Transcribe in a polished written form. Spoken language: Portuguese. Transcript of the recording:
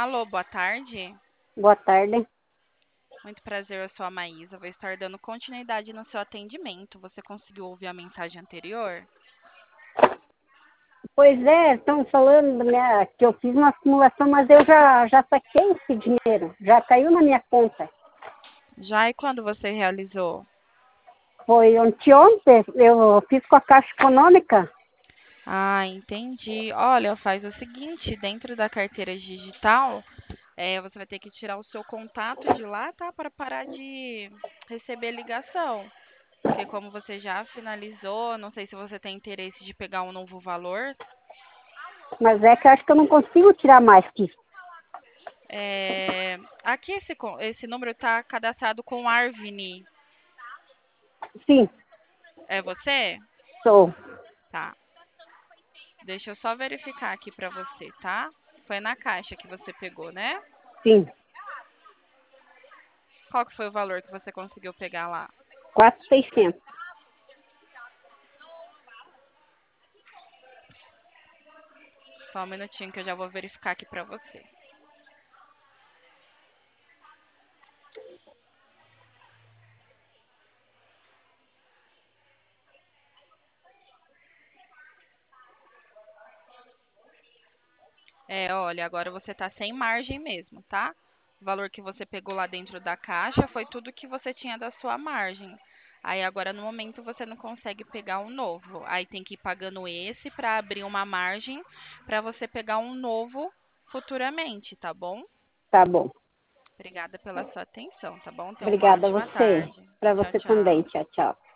Alô, boa tarde. Boa tarde. Muito prazer, eu sou a Maísa. Vou estar dando continuidade no seu atendimento. Você conseguiu ouvir a mensagem anterior? Pois é, estão falando né, que eu fiz uma acumulação, mas eu já saquei esse dinheiro, já caiu na minha conta. Já e quando você realizou? Foi ontem, eu fiz com a Caixa Econômica, Ah, entendi. Olha, faz o seguinte, dentro da carteira digital, você vai ter que tirar o seu contato de lá, tá? Para parar de receber ligação. Porque como você já finalizou, não sei se você tem interesse de pegar um novo valor. mas é que eu acho que eu não consigo tirar mais que isso. Aqui esse número está cadastrado com Arvini. Sim, É você? sou. Tá. Deixa eu só verificar aqui para você, tá? Foi na caixa que você pegou, né? Sim, Qual que foi o valor que você conseguiu pegar lá? 4.600. Só um minutinho que eu já vou verificar aqui para você. Olha, agora você tá sem margem mesmo, tá? O valor que você pegou lá dentro da caixa foi tudo que você tinha da sua margem. Aí agora no momento você não consegue pegar um novo. Aí tem que ir pagando esse para abrir uma margem para você pegar um novo futuramente, tá bom? Tá bom. Obrigada pela sua atenção, tá bom? Tenha uma Obrigada a ótima você. tarde. Para Tchau, você também. tchau. Tchau, tchau.